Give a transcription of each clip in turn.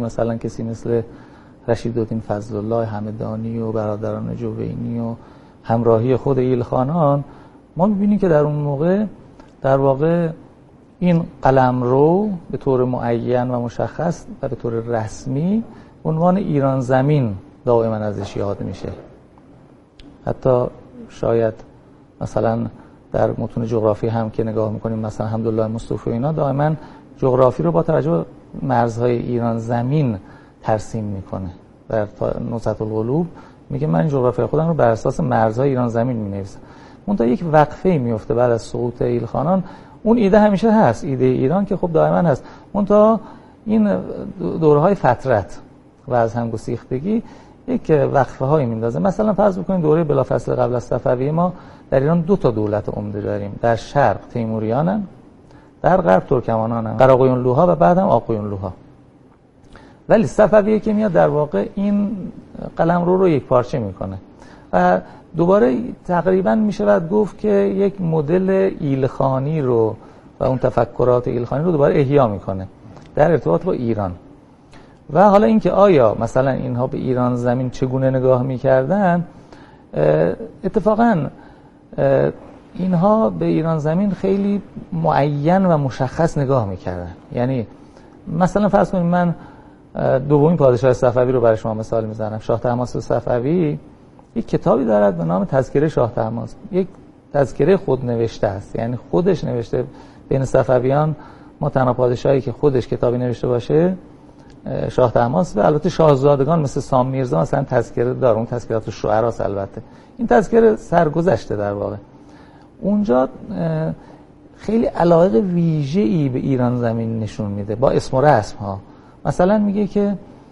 مثلا کسی مثل رشیدالدین فضلالله همدانی و برادران جوینی و همراهی خود ایلخانان، ما می‌بینیم که در اون موقع در واقع این قلمرو به طور معین و مشخص و به طور رسمی عنوان ایران زمین دائما ازش یاد میشه. حتی شاید مثلا در متون جغرافی هم که نگاه میکنیم، مثلا حمدالله مصطفی اینا دائما جغرافی رو با توجه به مرزهای ایران زمین ترسیم میکنه. در نزهة القلوب میگه من جغرافی خودم رو بر اساس مرزهای ایران زمین مینویسم. منتها یک وقفه میفته بعد از سقوط ایلخانان. اون ایده همیشه هست، ایده ایران که خب دائما هست، منتها این دورهای فترت و از هم گسیختگی یک وقفه هایی میندازه. مثلا فرض بکنید دوره بلافاصله قبل از صفوی ما در ایران 2 تا دولت عمده داریم. در شرق تیموریانن، در غرب ترکمانانن، قراقویونلوها و بعد هم آقویونلوها. ولی صفویه که میاد در واقع این قلمرو رو یک پارچه میکنه و دوباره تقریبا میشود گفت که یک مدل ایلخانی رو و اون تفکرات ایلخانی رو دوباره احیا میکنه در ارتباط با ایران. و حالا اینکه آیا مثلا اینها به ایران زمین چگونه نگاه میکردن، اتفاقا اینها به ایران زمین خیلی معین و مشخص نگاه میکردن. یعنی مثلا فرض کنید من دومین پادشاه صفوی رو برای شما مثال میزنم، شاه طهماسب صفوی یک کتابی دارد به نام تذکره شاه طهماسب. یک تذکره خود نوشته است، یعنی خودش نوشته. بین صفویان ما تنها پادشاهی که خودش کتابی نوشته باشه شاه طهماسب. البته شاهزادگان مثل سام میرزا مثلا تذکره داره، اون تذکرات الشعراست. البته این تذکره سرگذشته در واقع. اونجا خیلی علاقه ویژه‌ای به ایران زمین نشون میده با اسم و رسم ها. مثلا میگه که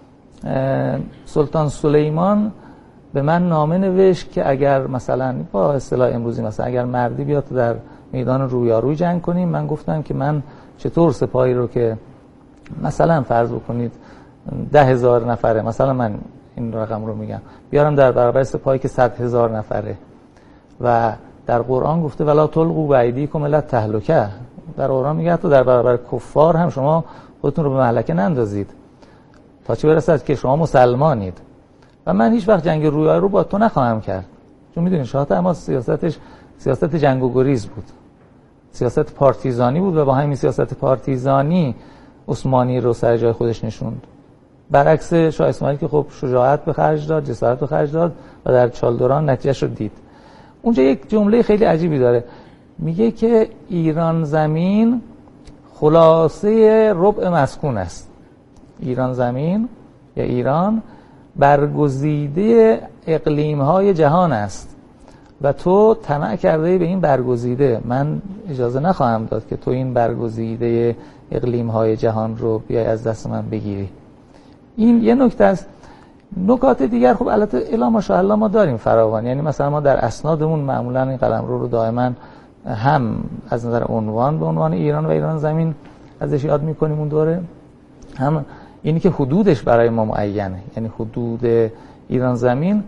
سلطان سلیمان به من نامه نوشت که اگر مثلا با اصطلاح امروزی مثلا اگر مردی بیاد در میدان رویاروی جنگ کنیم، من گفتم که من چطور سپاهی رو که مثلا فرض بکنید 10,000 نفره، مثلا من این رقم رو میگم، بیارم در برابر سپاهی که 100,000 نفره. و در قرآن گفته ولا تلقوا بایدیکم الی التهلکه. در قرآن میگه تو در برابر کفار هم شما خودتون رو به مهلکه نندازید تا چه برسد که شما مسلمانید. و من هیچ وقت جنگ رویارویی رو با تو نخواهم کرد. چون میدونید شاه طهماسب سیاست جنگ و گریز بود، سیاست پارتیزانی بود و با همین سیاست پارتیزانی عثمانی رو سر جای خودش نشوند. برعکس شاه اسماعیل که خب شجاعت به خرج داد، جسارت به خرج داد و در چالدوران نتیجهش رو دید. اونجا یک جمله خیلی عجیبی داره، میگه که ایران زمین خلاصه ربع مسکون است. ایران زمین یا ایران برگزیده اقلیم‌های جهان است و تو طمع کرده به این برگزیده. من اجازه نخواهم داد که تو این برگزیده اقلیم‌های جهان رو بیای از دست من بگیری. این یه نکته است. نکات دیگر خب البته الا ماشاءالله ما داریم فراوان. یعنی مثلا ما در اسنادمون معمولا این قلمرو رو دائما هم از نظر عنوان به عنوان ایران و ایران زمین ازش یاد می‌کنیم اون دوره، هم اینی که حدودش برای ما معینه. یعنی حدود ایران زمین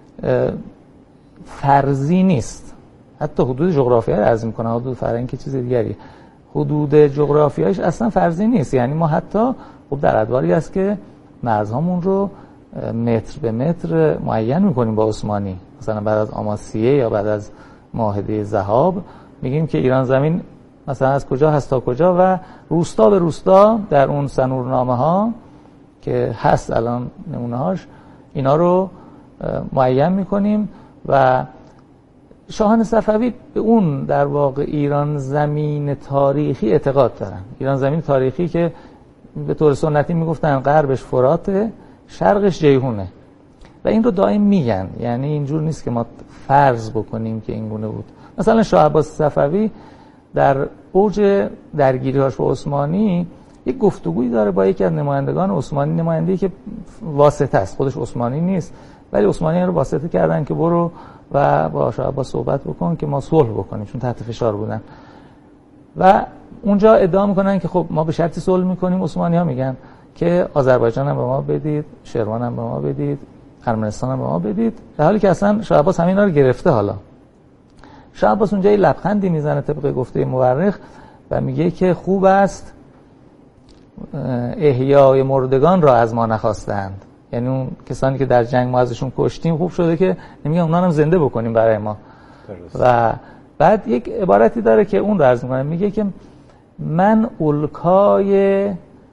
فرضی نیست، حتی حدود جغرافیایی رو عرض می‌کنه، حدود فرهنگی چیز دیگری. حدود جغرافیاییش اصلا فرضی نیست. یعنی ما حتی خب در ادواری است که مرزهامون رو متر به متر معین می‌کنیم با عثمانی. مثلا بعد از آماسیه یا بعد از معاهده ذهاب میگیم که ایران زمین مثلا از کجا هست تا کجا و روستا به روستا در اون سنورنامه ها که هست الان نمونه هاش اینا رو معین میکنیم. و شاهان صفوی به اون در واقع ایران زمین تاریخی اعتقاد دارن. ایران زمین تاریخی که به طور سنتی میگفتن غربش فراته، شرقش جیهونه و این رو دائم میگن. یعنی اینجور نیست که ما فرض بکنیم که این گونه بود. مثلا شاه عباس صفوی در اوج درگیری‌هاش با عثمانی یک گفتگویی داره با یکی از نمایندگان عثمانی، نماینده‌ای که واسطه است، خودش عثمانی نیست ولی عثمانی رو واسطه کردن که برو و با شاه عباس صحبت بکن که ما صلح بکنیم، چون تحت فشار بودن. و اونجا ادعا میکنن که خب ما به شرطی صلح میکنیم. عثمانی‌ها میگن که آذربایجان هم به ما بدید، شروان هم به ما بدید، ارمنستان هم به ما بدید، در حالی که اصلا شاه عباس همینا رو گرفته. حالا شاه عباس اونجا یه لبخندی میزنه طبق گفته مورخ و میگه که خوب است احیای مردگان را از ما نخواستند. یعنی اون کسانی که در جنگ ما ازشون کشتیم خوب شده که نمیگن اونا هم زنده بکنیم برای ما. و بعد یک عبارتی داره که اون رو عرض می‌کنم، میگه که من الکای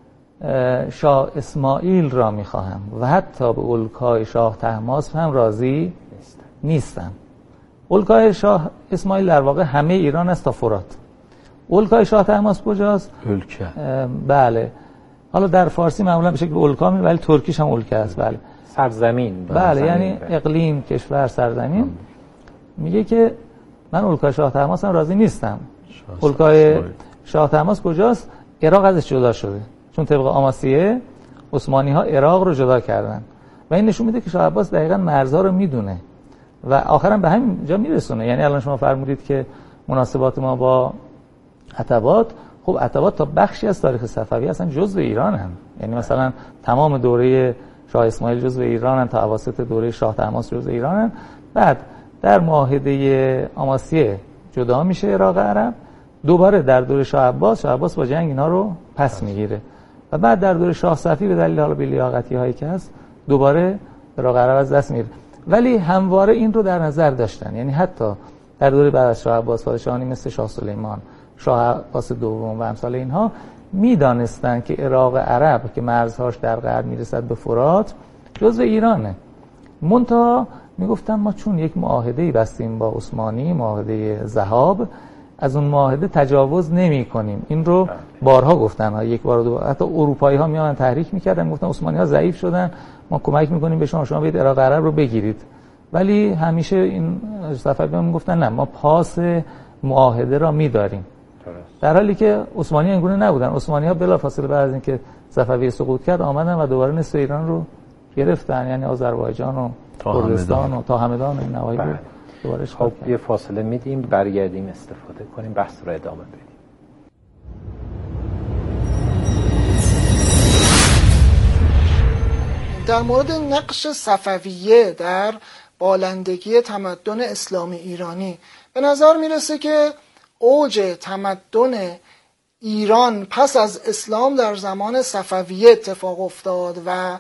شاه اسماعیل را میخواهم و حتی به الکای شاه طهماسپ هم راضی نیستم. الکای شاه اسماعیل در واقع همه ایران است تا فرات. الکای شاه طهماسپ کجاست؟ الکه. بله. حالا در فارسی معمولا به شکل الکا ولی ترکیش هم الکه است. بله. سرزمین. بله، یعنی اقلیم، کشور، سرزمین. میگه که من الکای شاه طهماسپ هم راضی نیستم. الکای شاه طهماسپ کجاست؟ عراق ازش جدا شده. چون طبق آماسیه عثمانی ها عراق رو جدا کردن و این نشون میده که شاه عباس دقیقاً مرزها رو میدونه و آخرا به همین جا میرسونه. یعنی الان شما فرمودید که مناسبات ما با عتبات، خب عتبات تا بخشی از تاریخ صفوی اصلا جزء ایرانن. یعنی مثلا تمام دوره شاه اسماعیل جزء ایرانن تا اواسط دوره شاه طهماسپ جزء ایرانن. بعد در معاهده آماسیه جدا میشه عراق عرب، دوباره در دوره شاه عباس با جنگ اینا رو پس میگیره و بعد در دوره شاه صفی به دلیل حالا بی‌لیاقتی هایی که هست دوباره عراق عرب از دست میره. ولی همواره این رو در نظر داشتن. یعنی حتی در دوره بعد از شاه عباس پادشاهانی مثل شاه سلیمان، شاه عباس دوم و امثال اینها میدانستن که عراق عرب که مرزهاش در غرب میرسد به فرات جزء ایرانه. منتها میگفتن ما چون یک معاهده‌ای بستیم با عثمانی، معاهده ذهاب، از اون معاهده تجاوز نمی کنیم. این رو بارها گفتن، یک بار و دو بار. حتی اروپایی ها میامدن تحریک میکردن، گفتن عثمانی ها ضعیف شدن، ما کمک میکنیم به شما بیاید عراق عرب رو بگیرید. ولی همیشه این صفویان میگفتن نه، ما پاس معاهده را میداریم. در حالی که عثمانی اینگونه نبودن. عثمانی ها بلافاصله بعد از اینکه صفوی سقوط کرد آمدن و دوباره نصف ایران رو گرفتن، یعنی آذربایجان و کردستان و تا همدان و این نواحی رو دوباره اشغال کردن. خب یه فاصله میدیم، برگردیم استفاده کنیم، بحث رو ادامه بدیم. در مورد نقش صفویه در بالندگی تمدن اسلامی ایرانی به نظر میرسه که اوج تمدن ایران پس از اسلام در زمان صفویه اتفاق افتاد و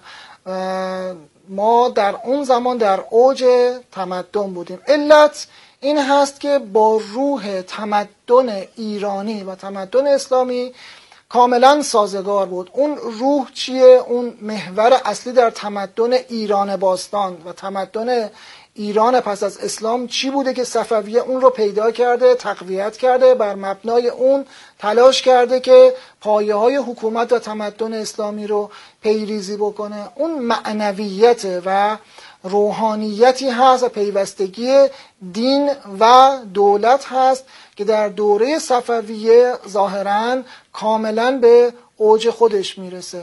ما در اون زمان در اوج تمدن بودیم. علت این هست که با روح تمدن ایرانی و تمدن اسلامی کاملا سازگار بود. اون روح چیه؟ اون محور اصلی در تمدن ایران باستان و تمدن ایران پس از اسلام چی بوده که صفویه اون رو پیدا کرده، تقویت کرده، بر مبنای اون تلاش کرده که پایه‌های حکومت و تمدن اسلامی رو پیریزی بکنه. اون معنویت و روحانیتی هست و پیوستگی دین و دولت هست که در دوره صفویه ظاهراً کاملاً به اوج خودش میرسه.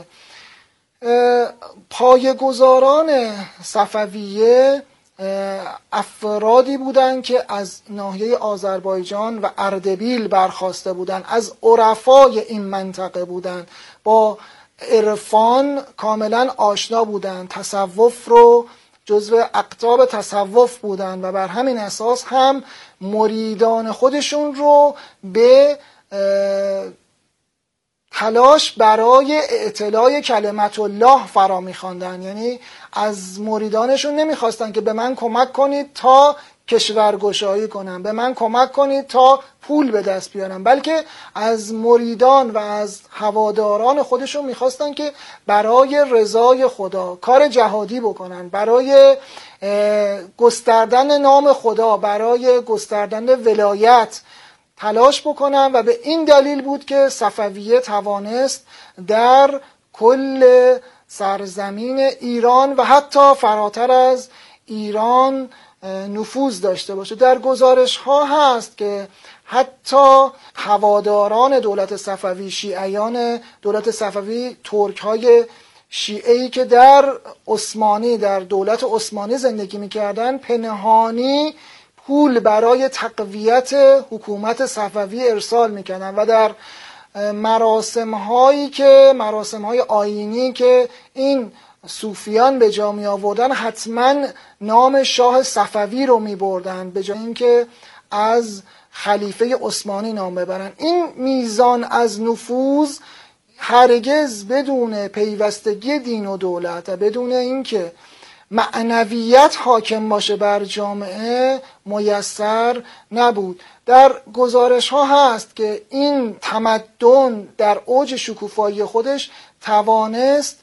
پایه‌گذاران صفویه افرادی بودند که از ناحیه آذربایجان و اردبیل برخاسته بودند، از عرفای این منطقه بودند، با عرفان کاملا آشنا بودند، تصوف رو جزو اقطاب تصوف بودند و بر همین اساس هم مریدان خودشون رو به تلاش برای اعتلاء کلمت الله فرا می‌خواندن. یعنی از مریدانشون نمیخواستن که به من کمک کنید تا کشورگشایی کنم، به من کمک کنید تا پول به دست بیارم، بلکه از مریدان و از هواداران خودشون میخواستن که برای رضای خدا کار جهادی بکنن، برای گستردن نام خدا، برای گستردن ولایت تلاش بکنن و به این دلیل بود که صفویه توانست در کل سرزمین ایران و حتی فراتر از ایران نفوذ داشته باشه. در گزارش ها هست که حتی هواداران دولت صفوی، شیعیان دولت صفوی، ترک های شیعی که در دولت عثمانی زندگی میکردن، پنهانی پول برای تقویت حکومت صفوی ارسال میکردن و در مراسم های آیینی که این صوفیان به جا می آوردن حتما نام شاه صفوی رو می بردن به جای اینکه از خلیفه عثمانی نام ببرن. این میزان از نفوذ هرگز بدون پیوستگی دین و دولت و بدون اینکه معنویت حاکم باشه بر جامعه میسر نبود. در گزارش ها هست که این تمدن در اوج شکوفایی خودش توانست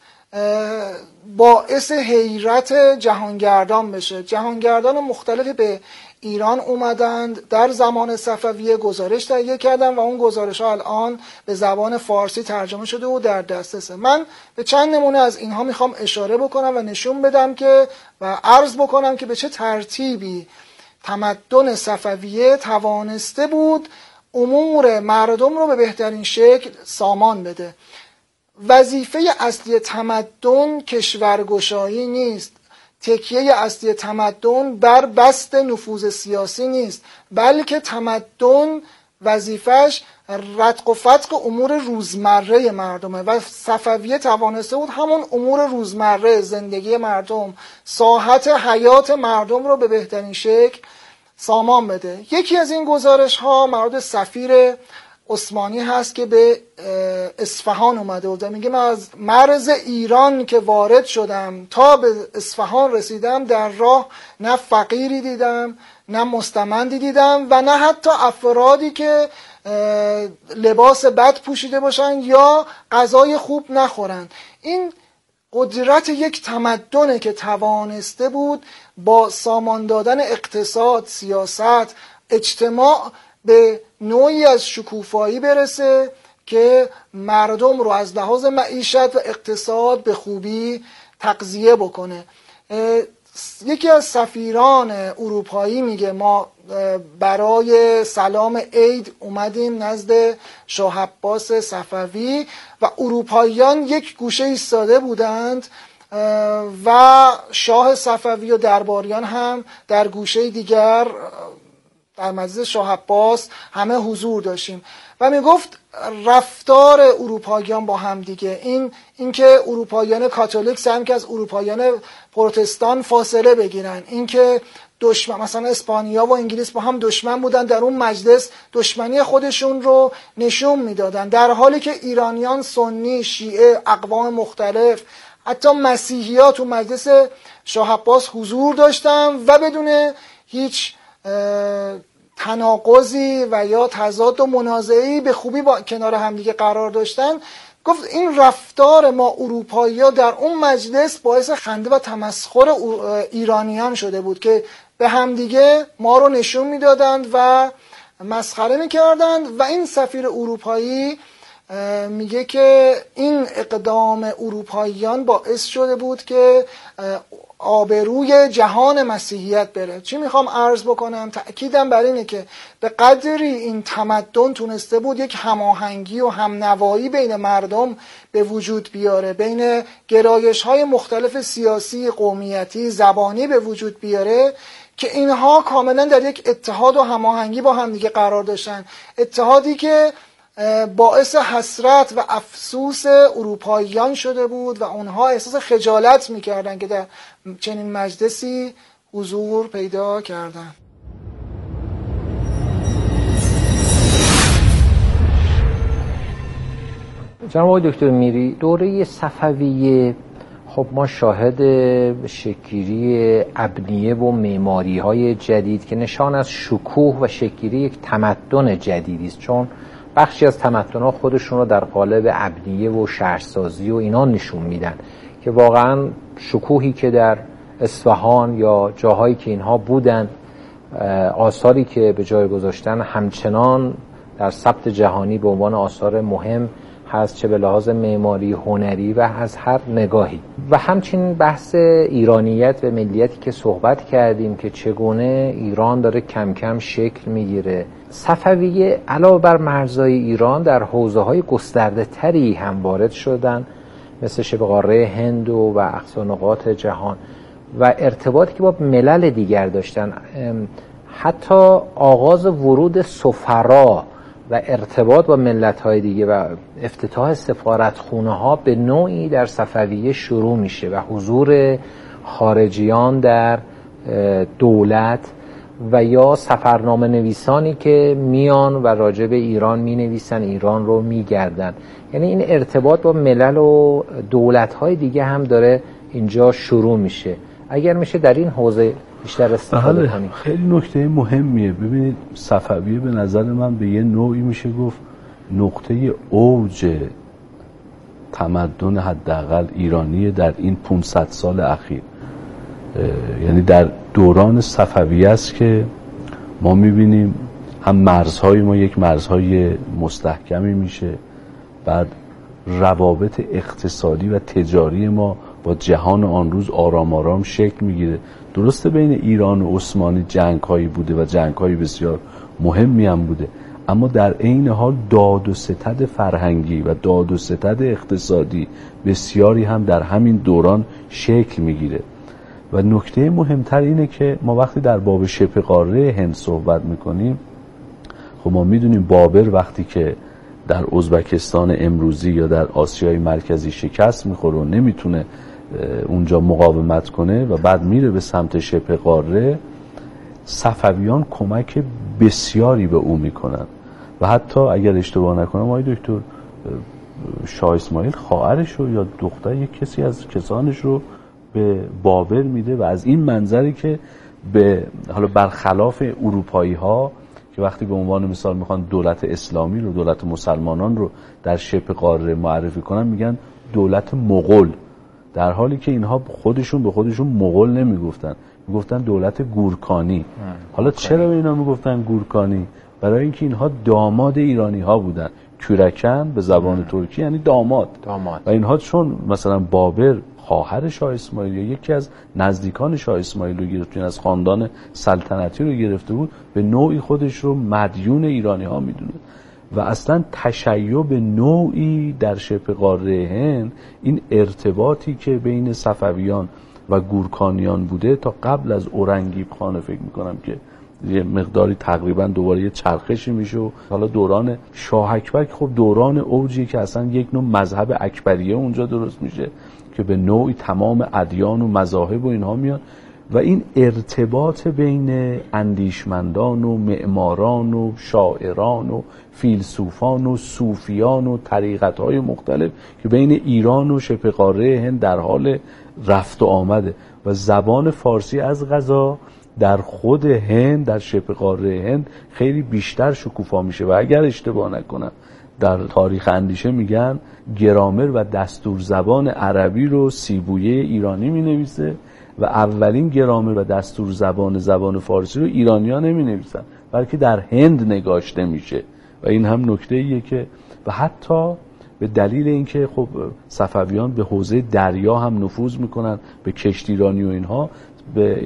باعث حیرت جهانگردان بشه. جهانگردان مختلفی به ایران اومدند در زمان صفویه، گزارش تهیه کردن و اون گزارش ها الان به زبان فارسی ترجمه شده و در دسترسه. من به چند نمونه از اینها میخوام اشاره بکنم و نشون بدم که و عرض بکنم که به چه ترتیبی تمدن صفویه توانسته بود امور مردم رو به بهترین شکل سامان بده. وظیفه اصلی تمدن کشورگشایی نیست. تکیه اصلی تمدن بر بسط نفوذ سیاسی نیست، بلکه تمدن وظیفش رتق و فتق امور روزمره مردمه و صفویه توانسته بود همون امور روزمره زندگی مردم، ساحت حیات مردم رو به بهترین شکل سامان بده. یکی از این گزارش ها مربوط سفیر عثمانی هست که به اصفهان اومده بود. میگه من از مرز ایران که وارد شدم تا به اصفهان رسیدم در راه نه فقیری دیدم نه مستمندی دیدم و نه حتی افرادی که لباس بد پوشیده باشن یا غذای خوب نخورن. این قدرت یک تمدنه که توانسته بود با سامان دادن اقتصاد، سیاست، اجتماع به نوعی از شکوفایی برسه که مردم رو از لحاظ معیشت و اقتصاد به خوبی تغذیه بکنه. یکی از سفیران اروپایی میگه ما برای سلام عید اومدیم نزد شاه عباس صفوی و اروپاییان یک گوشه ایستاده بودند و شاه صفوی و درباریان هم در گوشه دیگر در مجلس شاه عباس همه حضور داشتیم و میگفت رفتار اروپاییان با هم دیگه اینکه اروپاییان کاتولیک سعی که از اروپاییان پروتستان فاصله بگیرن، اینکه دشمن مثلا اسپانیا و انگلیس با هم دشمن بودن، در اون مجلس دشمنی خودشون رو نشون میدادن، در حالی که ایرانیان سنی، شیعه، اقوام مختلف، حتی مسیحی‌ها تو مجلس شاه عباس حضور داشتن و بدون هیچ تناقضی و یا تضاد و منازعه‌ای به خوبی با کنار همدیگه قرار داشتن. گفت این رفتار ما اروپایی‌ها در اون مجلس باعث خنده و تمسخر ایرانیان شده بود که به همدیگه ما رو نشون میدادند و مسخره میکردند و این سفیر اروپایی میگه که این اقدام اروپاییان باعث شده بود که آبروی جهان مسیحیت بره. چی میخوام عرض بکنم؟ تأکیدم بر اینه که به قدری این تمدن تونسته بود یک هماهنگی و همنوایی بین مردم به وجود بیاره، بین گرایش‌های مختلف سیاسی، قومیتی، زبانی به وجود بیاره که اینها کاملا در یک اتحاد و هماهنگی با هم دیگه قرار داشتن. اتحادی که باعث حسرت و افسوس اروپاییان شده بود و اونها احساس خجالت میکردن که در چنین مجلسی حضور پیدا کردن. جناب آقای دکتر میری، دوره صفویه خب ما شاهد شکل‌گیری ابنیه و معماری‌های جدید که نشان از شکوه و شکل‌گیری یک تمدن جدیدی است، چون بخشی از تمدن‌ها خودشون رو در قالب ابنیه و شهرسازی و اینا نشون میدن که واقعا شکوهی که در اصفهان یا جاهایی که اینها بودن، آثاری که به جای گذاشتن همچنان در ثبت جهانی به عنوان آثار مهم هست، چه به لحاظ معماری، هنری و از هر نگاهی. و همچنین بحث ایرانیت و ملیتی که صحبت کردیم که چگونه ایران داره کم کم شکل میگیره. صفویه علاوه بر مرزهای ایران در حوزه‌های گسترده تری هم وارد شدن، مثل شبه قاره هند و اقصی نقاط جهان و ارتباطی که با ملل دیگر داشتن. حتی آغاز ورود سفرا و ارتباط با ملت‌های دیگه و افتتاح سفارتخونه‌ها به نوعی در صفویه شروع میشه و حضور خارجیان در دولت و یا سفرنامه نویسانی که میان و راجع به ایران می نویسن، ایران رو می گردن. یعنی این ارتباط با ملل و دولت‌های دیگه هم داره اینجا شروع میشه. اگر میشه در این حوزه بیشتر استفاده کنیم. خیلی نکته مهمیه. ببینید صفویه به نظر من به یه نوعی میشه گفت نقطه اوج تمدن حداقل ایرانی در این 500 سال اخیر. یعنی در دوران صفویه است که ما میبینیم هم مرزهای ما یک مرزهای مستحکمی میشه، بعد روابط اقتصادی و تجاری ما با جهان آن روز آرام آرام شکل میگیره. درسته بین ایران و عثمانی جنگ‌هایی بوده و جنگ‌های بسیار مهمی هم بوده، اما در عین حال داد و ستد فرهنگی و داد و ستد اقتصادی بسیاری هم در همین دوران شکل میگیره. و نکته مهمتر اینه که ما وقتی در باب شبه قاره هند صحبت میکنیم، خب ما میدونیم بابر وقتی که در ازبکستان امروزی یا در آسیای مرکزی شکست میخوره و نمیتونه اونجا مقاومت کنه و بعد میره به سمت شبه قاره، صفویان کمک بسیاری به او میکنن و حتی اگر اشتباه نکنم آقای دکتر شاه اسماعیل خواهرش رو یا دختر یک کسی از کسانش رو به بابر میده و از این منظری که به حالا برخلاف اروپایی ها که وقتی به عنوان مثال میخوان دولت اسلامی رو، دولت مسلمانان رو در شبه قاره معرفی کنن، میگن دولت مغول، در حالی که اینها خودشون به خودشون مغول نمیگفتن، میگفتن دولت گورکانی. حالا چرا به اینا میگفتن گورکانی؟ برای اینکه اینها داماد ایرانی ها بودن. کورکن به زبان ترکی یعنی داماد. و اینها چون مثلا بابر خواهر شاه اسماعیل یا یکی از نزدیکان شاه اسماعیل رو گرفت، از خاندان سلطنتی رو گرفته بود، به نوعی خودش رو مدیون ایرانی ها میدونه و اصلا تشیع به نوعی در شبه قاره هند این ارتباطی که بین صفویان و گورکانیان بوده تا قبل از اورنگیب خانه فکر میکنم که یه مقداری تقریبا دوباره یه چرخشی میشه و حالا دوران شاه اکبر که خب دوران اوجی که اصلا یک نوع مذهب اکبریه اونجا درست میشه که به نوعی تمام ادیان و مذاهب و اینها میان و این ارتباط بین اندیشمندان و معماران و شاعران و فیلسوفان و صوفیان و طریقت‌های مختلف که بین ایران و شبه قاره هند در حال رفت و آمده و زبان فارسی از قضا در خود هند، در شبه قاره هند خیلی بیشتر شکوفا میشه و اگر اشتباه نکنم در تاریخ اندیشه میگن گرامر و دستور زبان عربی رو سیبویه ایرانی مینویسه و اولین گرامر و دستور زبان فارسی رو ایرانی‌ها نمینویسن بلکه در هند نگاشته میشه و این هم نکته ایه که و حتی به دلیل اینکه خب صفویان به حوزه دریا هم نفوذ میکنن، به کشتیرانی و اینها، به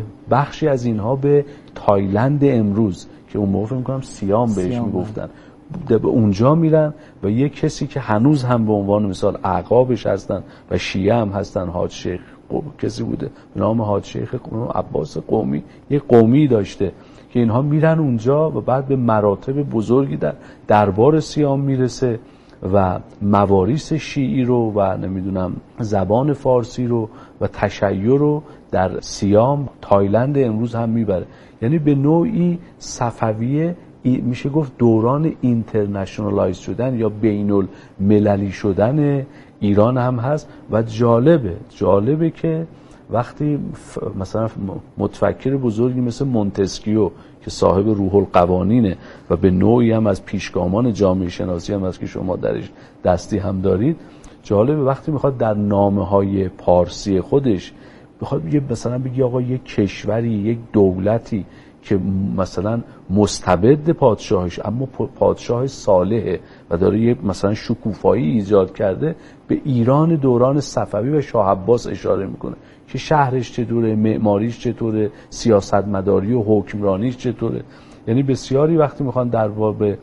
بخشی از اینها به تایلند امروز که اون موقع فکر می‌کنم سیام بهش میگفتن، به اونجا میرن و یک کسی که هنوز هم به عنوان مثال اعقابش هستن و شیعه هم هستن، حاج شیخ کسی بوده به نام حاج شیخ عباس قومی، یک قومی داشته که اینها میرن اونجا و بعد به مراتب بزرگی در دربار سیام میرسه و مواریث شیعی رو و نمیدونم زبان فارسی رو و تشیع رو در سیام تایلند امروز هم میبره. یعنی به نوعی صفویه میشه گفت دوران اینترنشنالایز شدن یا بین المللی شدن ایران هم هست و جالبه که وقتی مثلا متفکر بزرگی مثل مونتسکیو که صاحب روح القوانینه و به نوعی هم از پیشگامان جامعه شناسی هم هست که شما درش دستی هم دارید، جالبه وقتی میخواد در نامه‌های پارسی خودش بخواد مثلا بگی آقا یک کشوری، یک دولتی که مثلا مستبد پادشاهش اما پادشاه صالحه و داره یک مثلا شکوفایی ایجاد کرده، به ایران دوران صفوی و شاه عباس اشاره میکنه که شهرش چطوره، معماریش چطوره، سیاستمداری و حکمرانیش چطوره. یعنی بسیاری وقتی میخوان در باب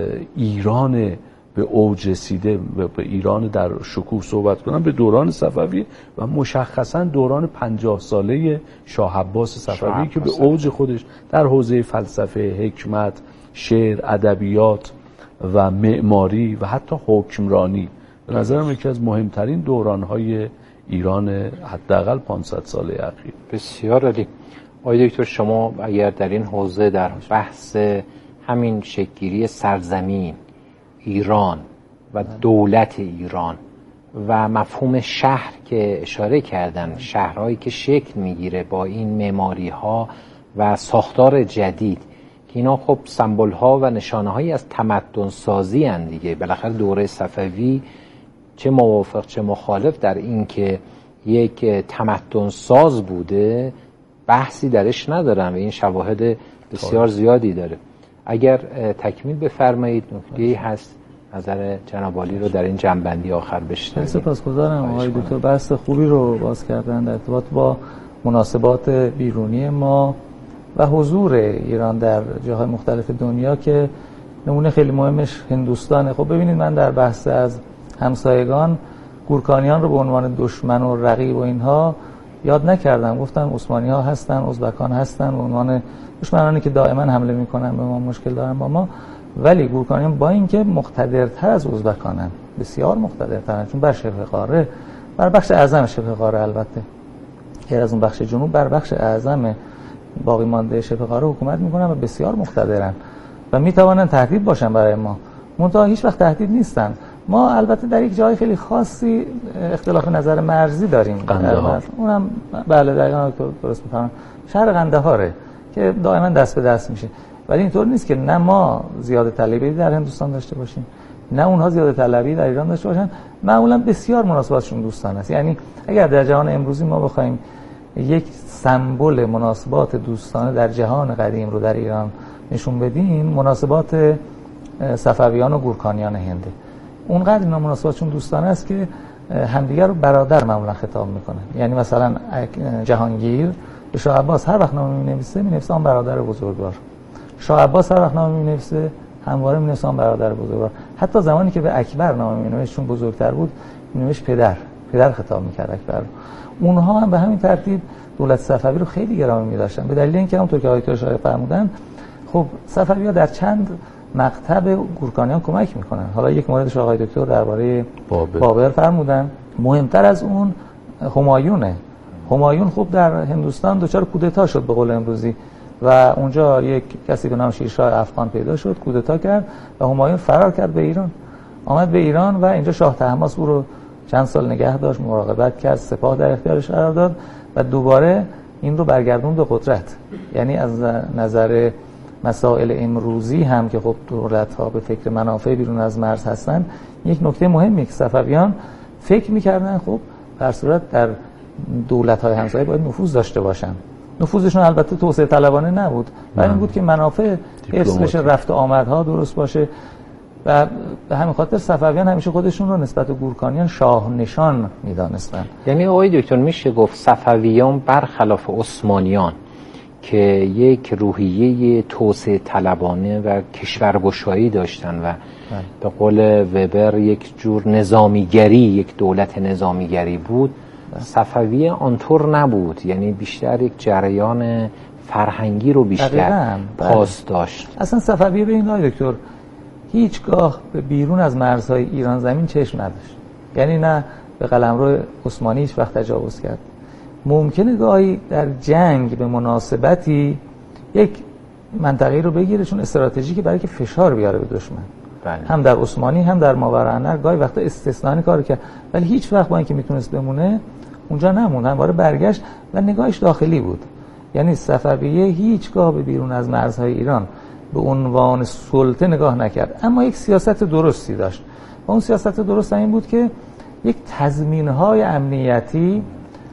ایران به اوج رسیده به ایران در شکوه صحبت کنن به دوران صفوی و مشخصا دوران 50 ساله شاه عباس صفوی که به اوج خودش در حوزه فلسفه، حکمت، شعر، ادبیات و معماری و حتی حکمرانی به نظرم یکی از مهمترین دوران‌های ایران حداقل 500 ساله اخیر. بسیار عالی. آقای دکتر، شما اگر در این حوزه در بحث همین شکل‌گیری سرزمین ایران و دولت ایران و مفهوم شهر که اشاره کردن، شهرهایی که شکل میگیره با این معماری‌ها و ساختار جدید که اینا خب سمبول‌ها و نشانه‌هایی از تمدن سازی هستند دیگه. بالاخره دوره صفوی چه موافق چه مخالف در این که یک تمدن ساز بوده بحثی درش ندارم و این شواهد بسیار زیادی داره. اگر تکمیل بفرمایید، نکته‌ای هست نظر جناب عالی رو در این جنبندی آخر بشنویم. سپاسگزارم آقای دکتر، بحث خوبی رو باز کردن در ارتباط با مناسبات بیرونی ما و حضور ایران در جاهای مختلف دنیا که نمونه خیلی مهمش هندوستانه. خب ببینید، من در بحث از همسایگان گورکانیان رو به عنوان دشمن و رقیب و اینها یاد نکردم، گفتم عثمانی ها هستن، ازبکان هستن، به عنوان دشمنانی که دائما حمله میکنن به ما، مشکل دارن با ما. ولی گورکانیان با اینکه مقتدرتر از ازبکانن، بسیار مقتدرترن، چون بر شبه قاره، بر بخش اعظم شبه قاره البته، غیر از اون بخش جنوب، بر بخش اعظم باقی مانده شبه قاره حکومت میکنن و بسیار مقتدرن و میتوانن تهدید باشن برای ما. منتها هیچ وقت تهدید نیستن. ما البته در یک جای خیلی خاصی اختلاف نظر مرزی داریم، قندهار، اونم بله دقیقاً درست میفهمم، شهر قندهاره که دائما دست به دست میشه. ولی اینطور نیست که نه ما زیاده طلبی در هندوستان داشته باشیم نه اونها زیاده طلبی در ایران داشته باشن. معمولا بسیار مناسباتشون دوستانه است. یعنی اگر در جهان امروزی ما بخوایم یک سمبل مناسبات دوستانه در جهان قدیم رو در ایران نشون بدیم، مناسبات صفویان و گورکانیان هنده. اونقدر اینا مناسباتشون دوستانه است که همدیگر رو برادر معمولا خطاب میکنن. یعنی مثلا جهانگیر به شاه عباس هر وقت نامه مینویسه آن برادر بزرگوار. شاه عباس هر وقت نامه مینویسه همواره مینویسه آن برادر بزرگوار. حتی زمانی که به اکبر نامه مینوشت، چون بزرگتر بود، مینوشت پدر خطاب میکرد اکبر. اونها هم به همین ترتیب دولت صفوی رو خیلی گرامی می‌داشتن، به دلیل اینکه همونطور که آقای اشاره فرمودن، خب صفوی‌ها در چند مقطع گورکانیان کمک میکنن. حالا یک موردش آقای دکتر درباره بابر فرمودن، مهمتر از اون همایونه. همایون خب در هندوستان دچار کودتا شد به قول امروزی و اونجا یک کسی به نام شیرشاه افغان پیدا شد، کودتا کرد و همایون فرار کرد به ایران. آمد به ایران و اینجا شاه طهماسپ او رو چند سال نگه داشت، مراقبت کرد، سپاه در اختیارش قرار داد و دوباره این رو برگردوند به قدرت. یعنی از نظر مسائل امروزی هم که خب دولت‌ها به فکر منافع بیرون از مرز هستن، یک نکته مهمی که صفویان فکر می‌کردن خب در صورت در دولت‌های همسایه باید نفوذ داشته باشن. نفوذشون البته توسعه طلبانه نبود، ولی این بود که منافع حفظ بشه، رفت و آمدها درست باشه و به همین خاطر صفویان همیشه خودشون رو نسبت به گورکانیان شاه نشان می‌دانستن. یعنی آقای دکتر میشه گفت صفویان برخلاف عثمانیان که یک روحیه توسعه طلبانه و کشورگشایی داشتن و به قول وبر یک جور نظامیگری، یک دولت نظامیگری بود، صفوی آنطور نبود. یعنی بیشتر یک جریان فرهنگی رو بیشتر پاس داشت. اصلا صفوی به این آقای دکتر هیچگاه به بیرون از مرزهای ایران زمین چشم نداشت. یعنی نه به قلمرو عثمانی هیچ وقت تجاوز کرد. ممکنه گاهی در جنگ به مناسبتی یک منطقه رو بگیره چون استراتژیکی برای که فشار بیاره به دشمن. هم در عثمانی هم در ماوراءالنهر گاهی وقتا استثنایی کار کرد، ولی هیچ وقت با اینکه میتونست بمونه اونجا نموند، همواره برگشت و نگاهش داخلی بود. یعنی صفویه هیچگاه به بیرون از مرزهای ایران به عنوان سلطه نگاه نکرد، اما یک سیاست درستی داشت و اون سیاست درست این بود که یک تضمین‌های امنیتی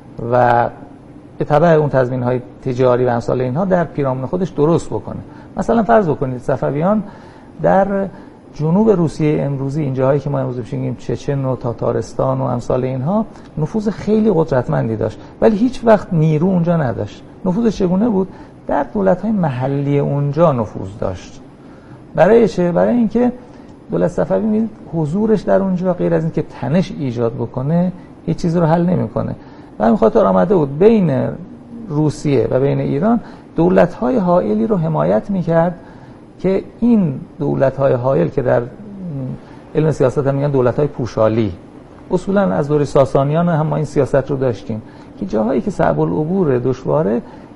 و به تبع اون تضمین‌های تجاری و امثال اینها در پیرامون خودش درست بکنه. مثلا فرض بکنید صفویان در جنوب روسیه امروزی، این جاهایی که ما امروز بشیم چچن و تاتارستان و امثال اینها، نفوذ خیلی قدرتمندی داشت ولی هیچ وقت نیرو اونجا نداشت. نفوذش چگونه بود؟ در دولت‌های محلی اونجا نفوذ داشت. برای چه؟ برای اینکه دولت صفوی حضورش در اونجا غیر از اینکه تنش ایجاد بکنه هیچ چیزی رو حل نمی‌کنه. و همین خاطر آمده بود بین روسیه و بین ایران دولت‌های حائلی رو حمایت می‌کرد که این دولت‌های حائل که در علم سیاست هم میگن دولت‌های پوشالی، اصولاً از دوره ساسانیان هم ما این سیاست رو داشتیم که جاهایی که صعب العبور دشواره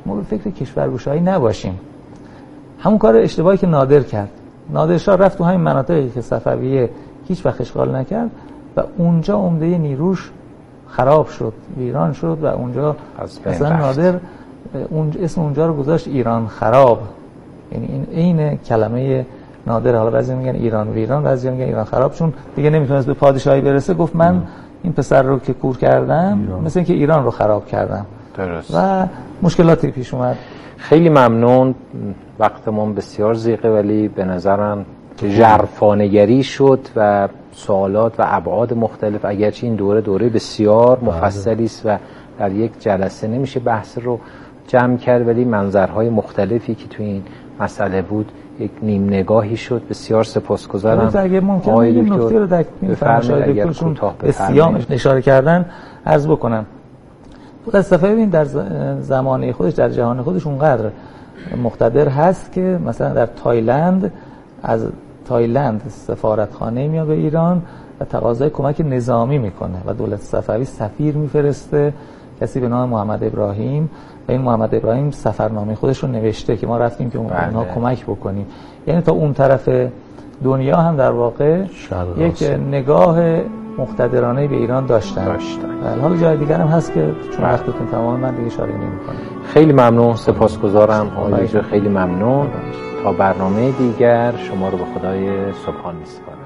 ما به فکر کشورگشایی نباشیم. همون کار اشتباهی که نادر کرد. نادرشاه رفت تو همین مناطقی که صفویه هیچ وقت اشغال نکرد و اونجا عمده نیروش خراب شد، ویران شد و اونجا اصلا نادر اسم اونجا رو گذاشت ایران خراب. یعنی این عین کلمه نادر. حالا بعضی میگن ایران ویران، بعضی میگن ایران خراب، چون دیگه نمیتونست به پادشاهی برسه. گفت من این پسر رو که کور کردم مثل اینکه ایران رو خراب کردم. درست. و مشکلاتی پیش اومد. خیلی ممنون. وقتمون بسیار ضیقه ولی به نظرم ژرفانه‌گری شد و سوالات و ابعاد مختلف، اگرچه این دوره بسیار مفصلی است و در یک جلسه نمیشه بحث رو جمع کرد، ولی منظرهای مختلفی که تو این مسئله بود یک نیم نگاهی شد. بسیار سپاسگزارم. اگه ممکنه این نکته رو در فرمایشاتشون بسیار اشاره کردن عرض بکنم. خود صفوی در زمانه خودش در جهان خودش اونقدر مقتدر هست که مثلا در تایلند از تایلند سفارتخانه میاد به ایران و تقاضای کمک نظامی میکنه و دولت صفوی سفیر میفرسته، کسی به نام محمد ابراهیم، و این محمد ابراهیم سفرنامه خودش رو نوشته که ما رفتیم که اونها کمک بکنیم. یعنی تا اون طرف دنیا هم در واقع یک نگاه مقتدرانه به ایران داشتن. حالا جای دیگر هم هست که چون وقتتون تمام من دیگه اشاره نمی‌کنم. خیلی ممنون، سپاسگزارم آقای دکتر، خیلی ممنون. تا برنامه دیگر شما رو به خدای سبحان می‌سپارم.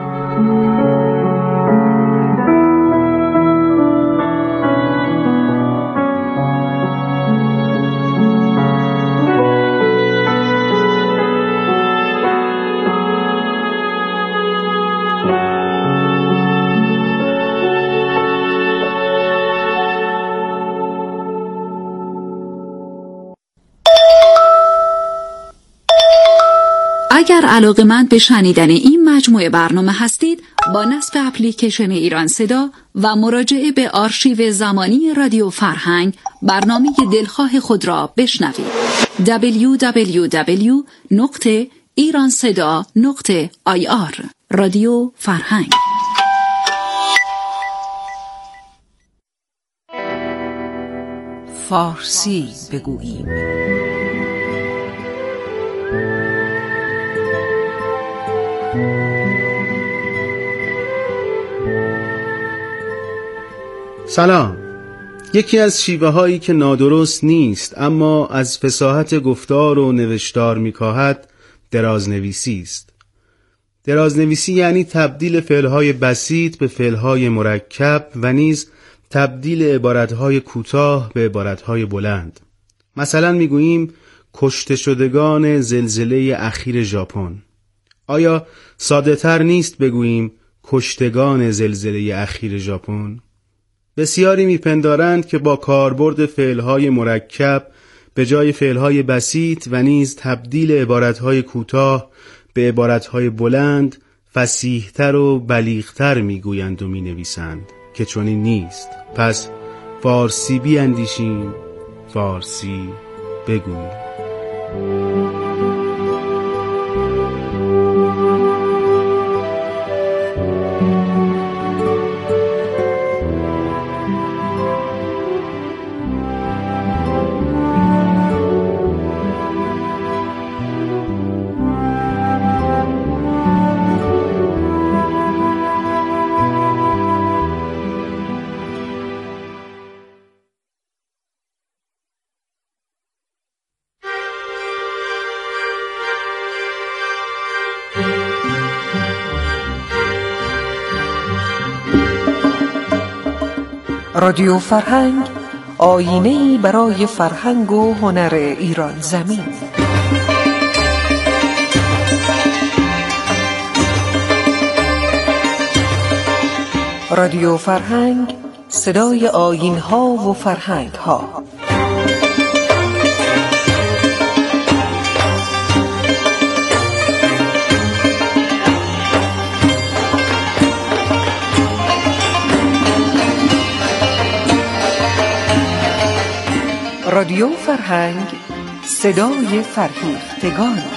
اگر علاقه‌مند به شنیدن این مجموعه برنامه هستید، با نصب اپلیکیشن ایران صدا و مراجعه به آرشیو زمانی رادیو فرهنگ برنامه دلخواه خود را بشنوید. www.iranseda.ir رادیو فرهنگ. فارسی بگوییم. سلام. یکی از شیوه هایی که نادرست نیست اما از فصاحت گفتار و نوشتار میکاهد درازنویسی است. درازنویسی یعنی تبدیل فعلهای بسیط به فعلهای مرکب و نیز تبدیل عبارتهای کوتاه به عبارتهای بلند. مثلا میگوییم کشته شدگان زلزله اخیر ژاپن. آیا ساده تر نیست بگوییم کشتگان زلزله اخیر ژاپن؟ بسیاری میپندارند که با کاربرد فعلهای مرکب به جای فعلهای بسیط و نیز تبدیل عبارتهای کوتاه به عبارتهای بلند فصیح‌تر و بلیغ‌تر میگویند و مینویسند که چنین نیست. پس فارسی بیاندیشیم، فارسی بگوییم. رادیو فرهنگ، آیینه‌ای برای فرهنگ و هنر ایران زمین. رادیو فرهنگ، صدای آیین‌ها و فرهنگ‌ها. رادیو فرهنگ، صدای فرهیختگان.